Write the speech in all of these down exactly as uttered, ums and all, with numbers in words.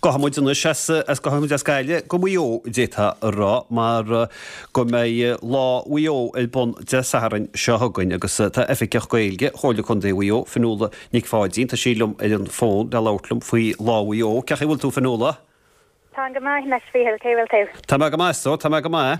Gohamúna as gohamú a scaile go mó déta rá mar go mé láhuió il bon de saharan seogain agus tá efficeach goilge chola chun déhuió fanúla nig fáidín tá sílumm an fón de látlum faoi láhuió ceach bhfuil tú fanúla? Tá go mai nes fihil céhfuil tú. Tá go maistó, tá go mai.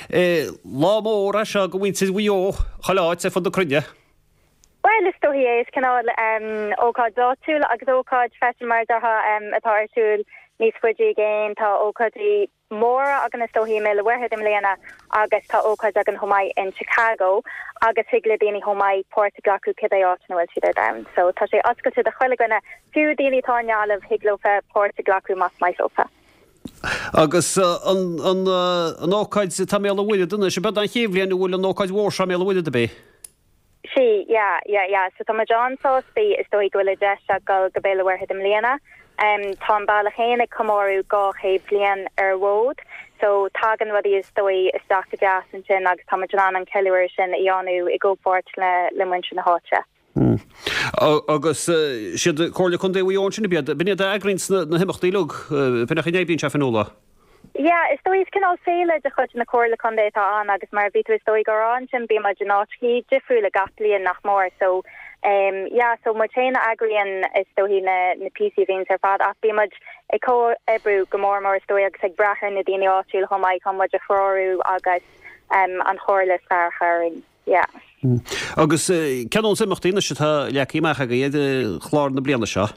Lá móra se go bhaint huió chaláid sa fan do crunne? Well, is tó hi is canál um ócáid dátúil agus ócáid fesin mar datha um atásúil níos fuidí géin tá ócáidí móra agan is tó hi mé le bhuihead im léana agus tá ócáid agan homaid in Chicago agus higla daoine homaid Pórta Glacu cid é áit bhfuil siad down. So tá sé oscailte de chuile gona fiú daoine tá nealamh higlo fe Pórta Glacu mas mai sofa. Agus an ócáid tá mé bhhuiide duna sé bed an chéimhlíonn bhfuil an ócáid mhór mé bhhuiide a bé. Sí, yeah, yeah, yeah. So tá John Sosby is dói gwile deisha go gabéile warhead im léana. Um, tá bailach héna comórú gá chéib blian ar wód. So tágan rudí is dói is dachta deas an sin agus tá John an ceiliúir sin i anú i go fort le le muin sin na háte. Agus siad cóirla chun déhíón sin bead, bine de agrins na himachtaí lug, pinach i nébín se fanúla? Yeah, is dói can all féile de chud na cóirla chun déta an agus mar bhí is dói gorán sin bí ma genátí difriúla gatlíon nach mór. So um yeah, so mar téna agrian is dói na na P C Vs ar fad ach bí mud i có ebrú gomór mar is dói agus ag brachar na daine áitiúil chomaid chun mud a fróú agus um an chóirla fear charing. Yeah. Mm. Agus ceanón simachtaína se tá leachíimeach a iad chlár na bliana seo?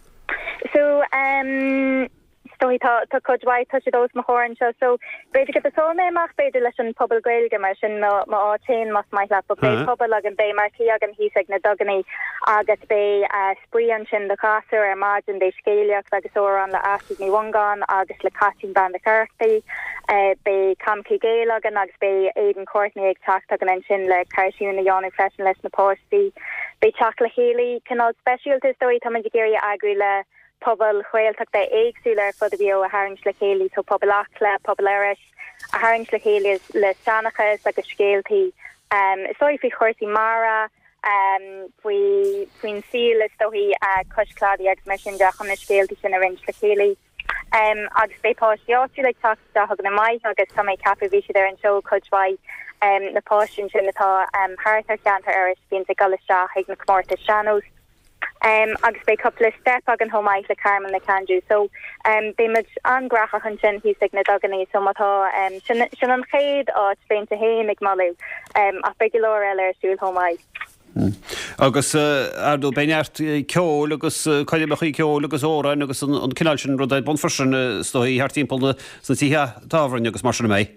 So um so he tá tá codhhaid tá sé dós mo chóran seo, so beidir go atóna amach beidir leis an pobl gaeilge mar sin má átéin mas mai le bé pobl agan bé mar tí agan hísag na doganí agus bé sprían sin de casú ar margin bé scéileach agus ó an le asig ní wangán agus le cating ban de cartaí bé camci géil agan agus bé éidir Courtney ag tacht agan an sin le cairisiú na Johnny freshen leis na póstí bé teach le chéalaí canál specialtas dói tá géirí agri le pobl chhuiilteach de éagsúlar fud a bhío a hairings le chéalaí, so pobl acla, pobl eiris, a hairings le chéalaí le seanachas agus scéaltaí. Um, sói fi chuirsaí mara, um, fui fuin síl is dóhí uh, coscládaí agus mar sin deach an na scéaltaí sin a rins le chéalaí. Um, agus bépáisiáú le tacht da hag na mai agus tá méid capú bhí siad ar an seo codhhaid um, na páisiún sin atá um, háartar cheantar airis bíon sa galisteach ag na cmórta seanós. Um, agus bé couple step agan homaid le Carmen le Canju. So um, bé mid angrachach an sin hí sig na doganí so matá um, sin, sin an chéad áit féin a héin ag malú um, a be golóir eile ar súil homaid. Mm. Agus ardú béneart ceol agus caiileach í ceol agus órain agus an cinál sin rudaid bon frisin stoí hartímpol san títhe tábharin agus mar sin mé.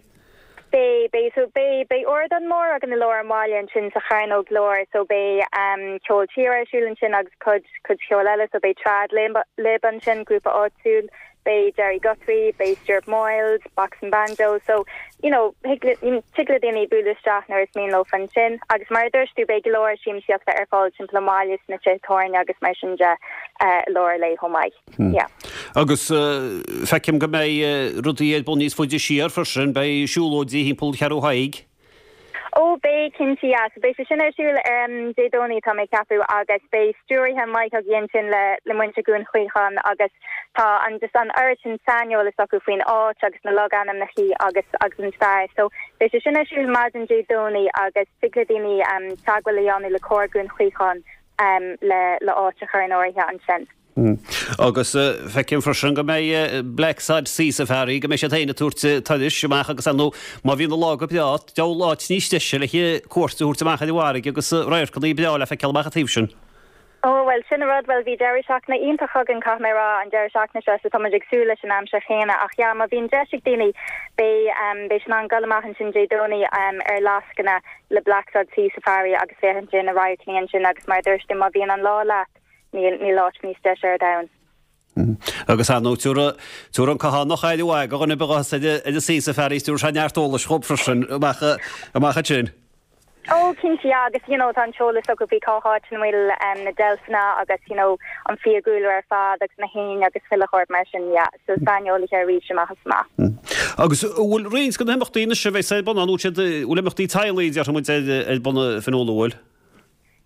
Bé bé so bé bé ordan mór agan na lór máilian sin sa chainó glór so bé um ceol tíir siúlan sin agus cud cud ceol eile so bé trad leban sin grúpa áitiúil bé Jerry Guthrie, bé Stuart Moyles, Box and Banjo, so you know higla tigla daoine buúlasteach nar is míon lo fan sin agus mar dúirtú bé glóir siim siachta ar fáil sin plomáilias na tétóirne agus mar sin de lór le homaid. Yeah. Agus fecim go mé rudí éad bon níos fuidir siar frisin bé siúlódí hímpol chearú haig? Oh, bé cinti as bé sin ar siúil um dédóní tá mé capú agus bé stúri ha mai a gin sin le le muinte gún chuichan agus tá an just an urchin sanol is acu faoin áit agus na log anam na chi agus agus an star. So bé sin ar siúil mazin dédóní agus sigladíní um tagwalianú le cógún chuichan um le le áit a chuin áirithe an sin. Mm. Agus uh, fecinn frisin go mé uh, Blackside Sea Safari go mé sé taine túirte taidir semach agus anú má bhíon lága beat de láit níos deise le hi cuairtúirteach i bhhaig agus réir go í beála fe ceach a tíh sin. Oh well sin rud well bhí deir seach na ionintach an cha mé rá an deir seach na se tá ag súla sin am se chéine ach ja má bhín deisiigh daoine bé um, bé sin an galamachchan sin dédóní um, ar lascanna le Blackside Sea Safari agus féhan sin a raiclíon sin agus mar dúirte má bhíon an lá leat. Ní ní láit níos deis ar dain. Agus anú túra túra an caá nach chaidhhaig gan begas idir sí sa ferí túr se neartóla schop frisin amachcha sin. Ó cinti agus you know an cholas so go bhí cááit an bhfuil um, na delfna agus you know an fiagúil ar fád agus na hain agus fiachir mar sin ja so sanolaí ar rí semachchas má. Agus bhfuil réins go himachtaíine se bheith sé bon anú bhfuil imachtaí tailíd ar mu bonna fanolahil.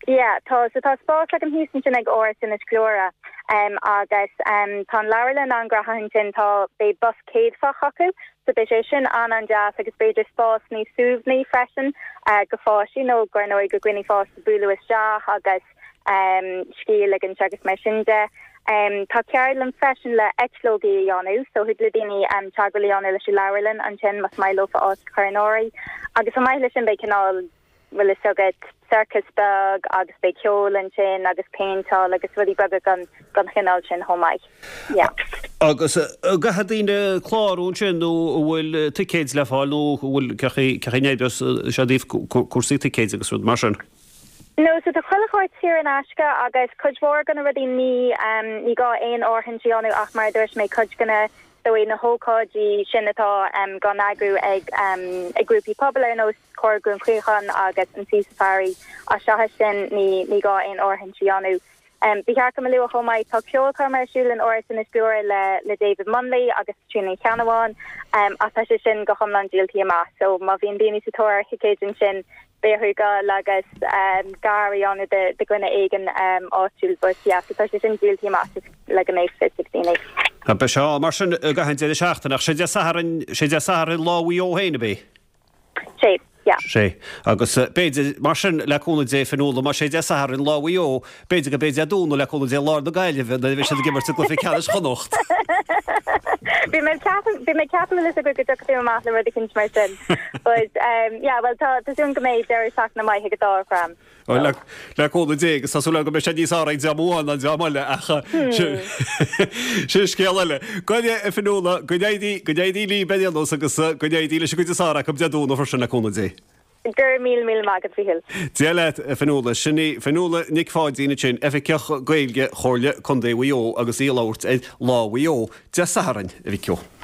Yeah, tá so tá spás le an húsin sin ag áras in is glóra um, agus um, tá leirlin an grahantin tá bé bus céad fa chacu so bé sé sin an an jazz agus beidir spás ní súbní freisin uh, go fáisi nó granóid go gwine fás búlu is deach agus um, scíal ag an segus me sin de. Um, tá cearlan freisin le etlógi anú, so hud le déine um, teagla anú leis leirlin an sin mas mai lo fa ás carnóí agus am mai lei sin be canál well is sogad circus bug agus be ceol an sin agus paintá agus rudi bug gan gan chinál sin homai. Yeah. Agus go hadíine chlárún sin nó bhfuil ticéids le fáil nó bhfuil cenéidir se díh cuasí ticéids agus rud mar sin. No, so the chulachort here in Ashka agus cujmór gonna rudi ní um ní gá ein orhan sianú ach mar dúirs mé cuj gonna so in na hócáí sinnatá um gan agru ag um a grúpi pobl ar nos cógrún chríchan agus an sí safari a seha sin ní ní gá ein orhan sianú. Um, Bihar go liú chomai tá ceol commerciúil an oras in is buúir le le David Munley agus Trini Canawan um a tá sin go chomlan díaltí amach, so má bhíon daoine sa tóir chicéidir sin béhuga lagus um, Gary on de de gwna eigen um, áúil bus ja so tá sin díaltí amach le an éh fifteen. Tá be seo mar sin gahan de seachtainach sé de saharan sé de saharan láhí ó héine bé. Sé. Yeah. sé agus béidir mar sin leúna dé fanúla mar sé de saharan láhí ó béidir go béidir dúna leúna dé lá do gaiileh na bhí sé gimar go fi ceis chonocht. Bí me capan is a go go doú más le rud cin mar sin. But um, yeah, well tá tasún go méid deir seach na maithe go dá fram. leúna dé agus tasú le go be sé níos áraid deamháin an deamile acha si scéile. Goide fanúla go déidí go déidí lí beanús agus go déidí le go sára go deadúna for sin leúna dé. Gur mil mil magad fi hill. Déile fanúla sinní fanúla nic fáidína sin efi ceach gailge chóirle chun dé bhío agus í láirt é láhío de saharan a bhí ceol.